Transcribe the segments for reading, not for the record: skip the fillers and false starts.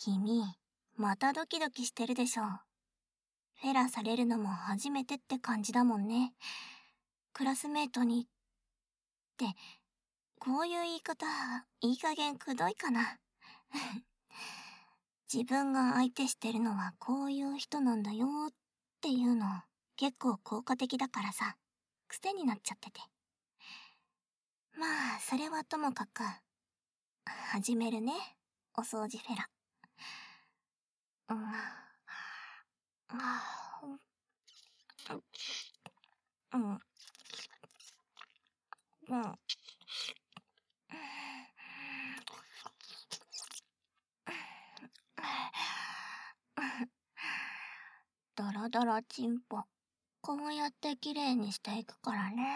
君、またドキドキしてるでしょ。フェラされるのも初めてって感じだもんね。クラスメートに。って、こういう言い方、いい加減くどいかな。自分が相手してるのはこういう人なんだよっていうの結構効果的だからさ、癖になっちゃってて。まあ、それはともかく、始めるね、お掃除フェラ。うん。うん。うん。ドロドロチンポ。こうやってきれいにしていくからね。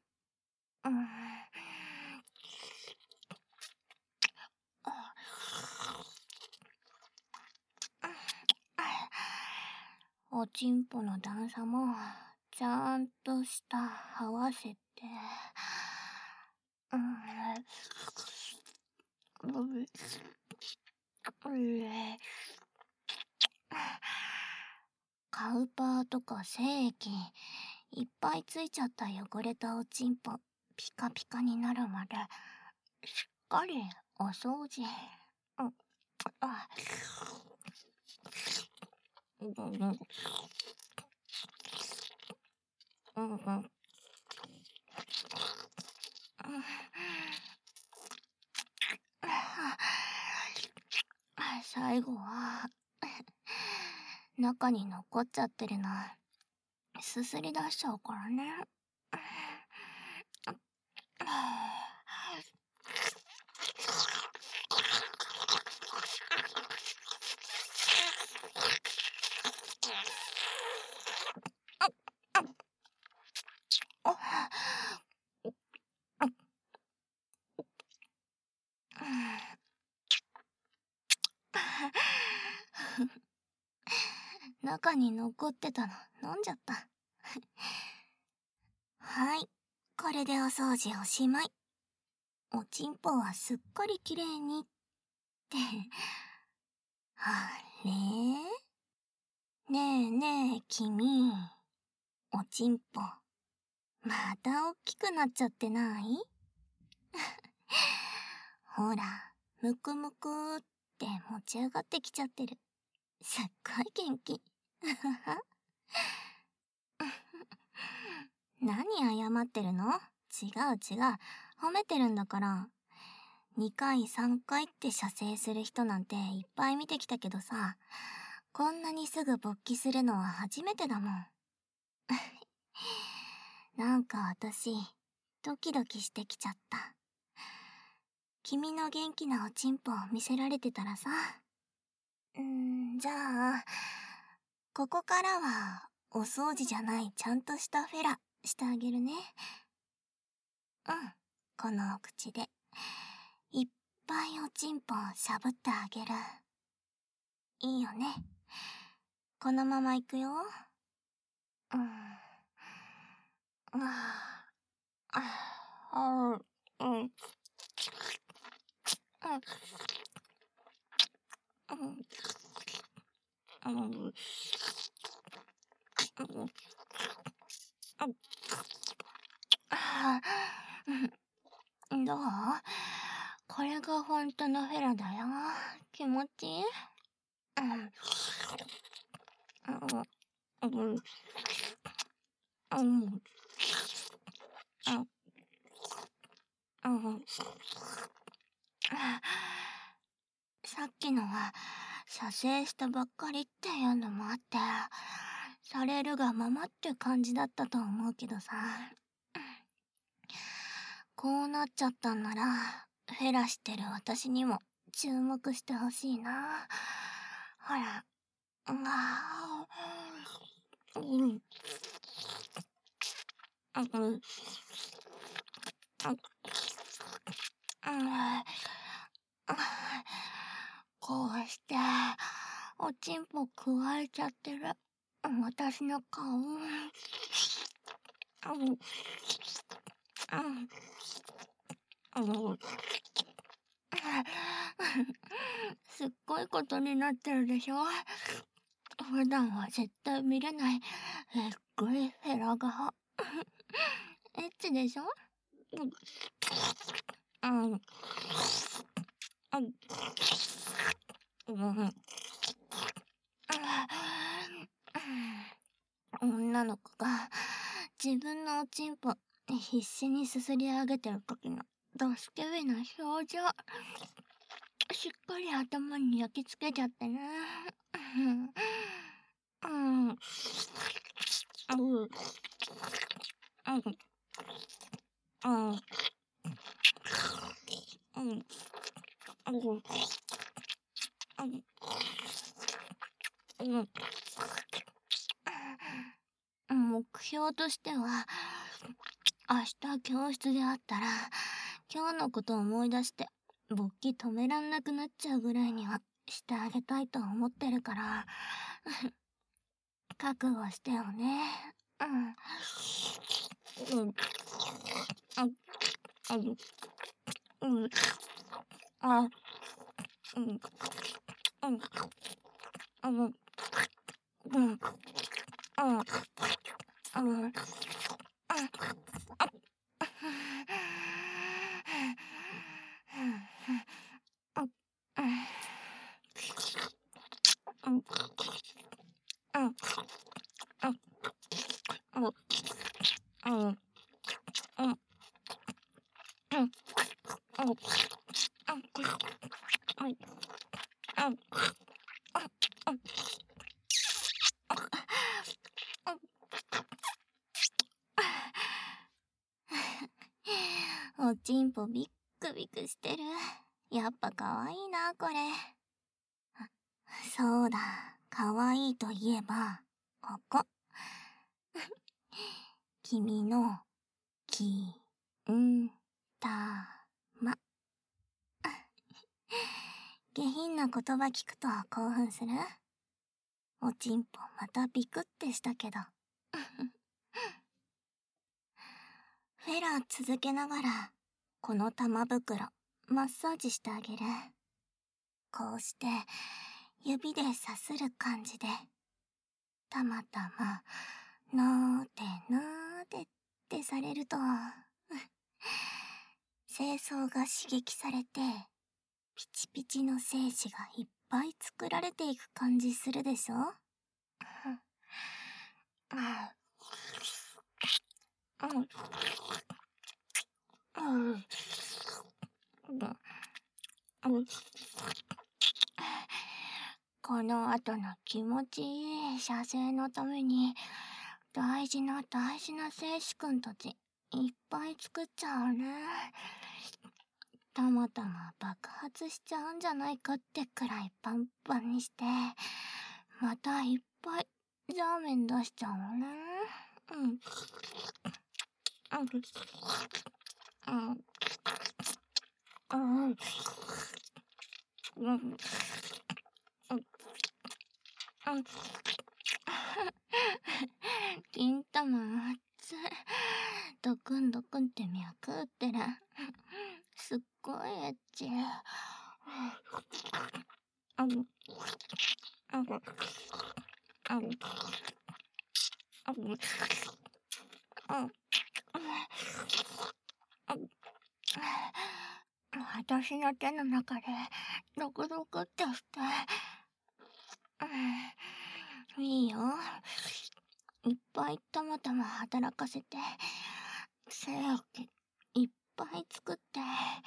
おちんぽの段差もちゃんと下合わせて。カウパーとか精液いっぱいついちゃった汚れたおちんぽピカピカになるまでしっかりお掃除。最後は中に残っちゃってるのすすり出しちゃうからね。中に残ってたの飲んじゃった。はい、これでお掃除おしまい。おちんぽはすっかりきれいにって。あれ？ねえねえ君、おちんぽまたおっきくなっちゃってない？ほら、むくむくって持ち上がってきちゃってる。すっごい元気。何謝ってるの？違う違う。褒めてるんだから。2回3回って射精する人なんていっぱい見てきたけどさ、こんなにすぐ勃起するのは初めてだもん。なんか私、ドキドキしてきちゃった。君の元気なおちんぽを見せられてたらさ。じゃあ、ここからはお掃除じゃないちゃんとしたフェラしてあげるね。このお口でいっぱいおちんぽをしゃぶってあげる。いいよね。このまま行くよ。どう？これが本当のフェラだよ。気持ちいい？さっきのは射精したばっかりっていうのもあって、されるがままって感じだったと思うけどさ。こうなっちゃったんなら、フェラしてる私にも注目してほしいな。ほら、こうして、おちんぽくわえちゃってる私の顔。 すっごいことになってるでしょ。普段は絶対見れないえっごいフェラが。エッチでしょ。うん。うん。うん女の子が自分のおちんぽ必死にすすり上げてる時のドスケベな表情、しっかり頭に焼き付けちゃってね。うん。うん。うん。うん。うん。うん。うん。目標としては、明日教室で会ったら、今日のことを思い出して、勃起止めらんなくなっちゃうぐらいにはしてあげたいと思ってるから、覚悟してよね。うん。うん。うん。うん。あ、うん。うん。うん。うん。うん。うん。おちんぽビックビクしてる。やっぱかわいいな、これ。そうだ、かわいいといえば、ここ。君の、き、ん、た、ま。下品な言葉聞くと興奮する？おちんぽまたビクってしたけど。フェラー続けながら、この玉袋、マッサージしてあげる。こうして、指でさする感じで、たまたま、なーでなーでってされると、精巣が刺激されて、ピチピチの精子がいっぱい作られていく感じするでしょ？この後の気持ちいい射精のために、大事な大事な精子くんたち、いっぱい作っちゃうね。たまたま爆発しちゃうんじゃないかってくらいパンパンにして、またいっぱいラーメン出しちゃうのね。うん。うん。うん。うん。うん。金玉熱い。ドクンドクンって脈打ってる。すっごいエッチ。私の手の中でドクドクってして。いいよ。いっぱいたまたま働かせて、精液いっぱい作って。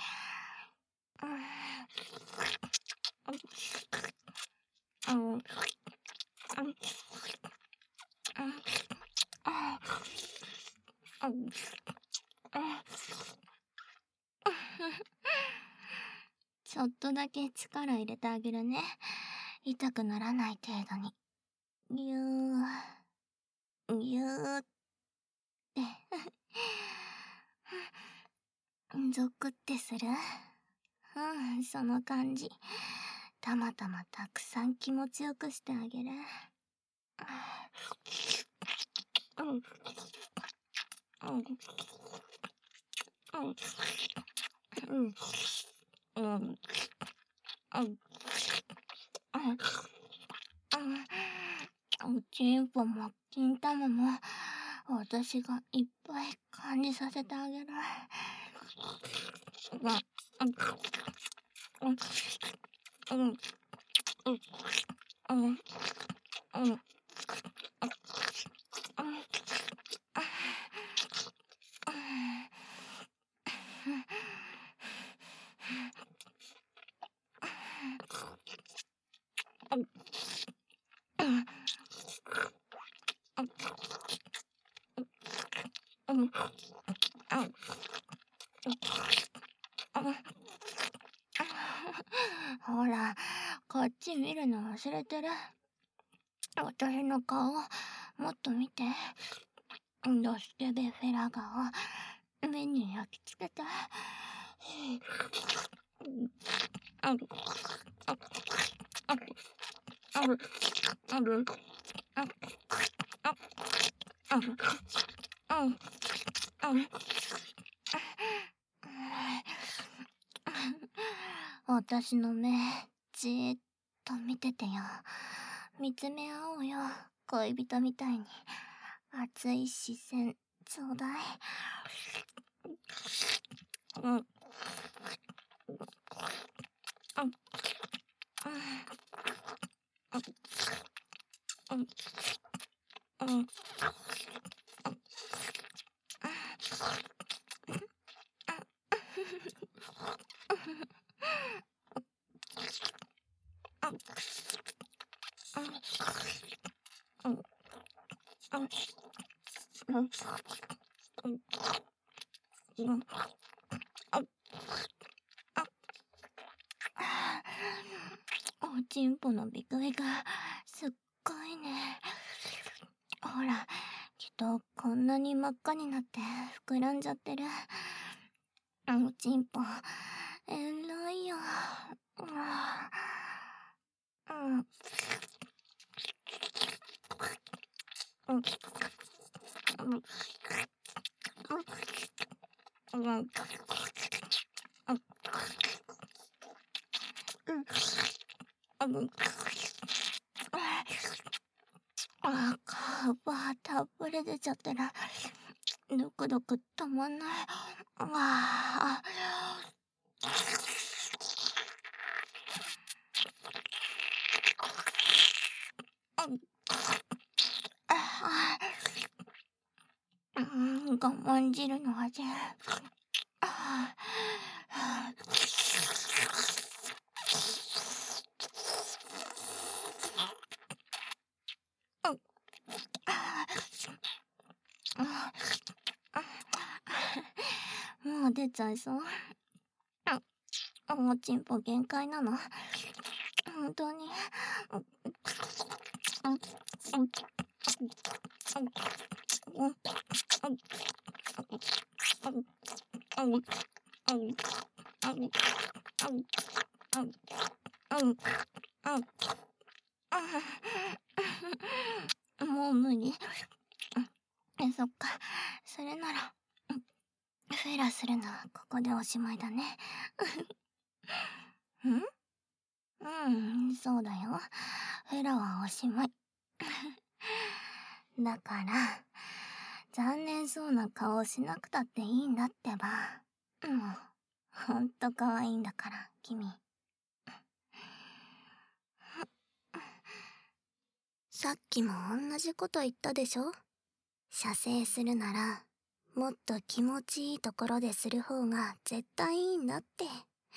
ちょっとだけ力入れてあげるね。痛くならない程度に。ぎゅー、ぎゅーって。ゾクってする？うん、その感じ。たまたまたくさん気持ちよくしてあげる。うん。うん。うん。うん。うん。 おちんぽも金玉も私がいっぱい感じさせてあげる。ほら、こっち見るの忘れてる？私の顔、もっと見て。ドスケベフェラ顔、目に焼き付けて。私の目、じーっと見ててよ。見つめ合おうよ、恋人みたいに。熱い視線、ちょうだい。おちんぽのビクビク、すっごいね。ほら、きっとこんなに真っ赤になって膨らんじゃってる。おちんぽ、えらいよ。カバーたっぷり出ちゃってる。ドクドクたまんない。我慢汁の味。もう出ちゃいそう。おちんぽ限界なの。本当に。もう無理。そっか。それなら、フェラするのはここでおしまいだね。そうだよ。フェラはおしまい。だから、残念そうな顔をしなくたっていいんだってば。もう、ほんと可愛いんだから、君。さっきも同じこと言ったでしょ？射精するなら、もっと気持ちいいところでする方が絶対いいんだって。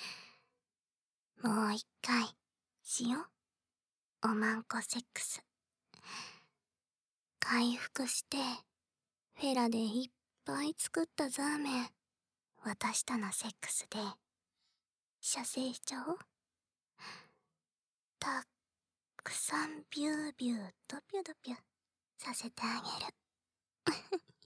もう一回、しよう。おまんこセックス。回復して、フェラでいっぱい作ったザーメン、渡したのセックスで、射精しちゃおう。たくさんビュービュードピュドピュさせてあげる。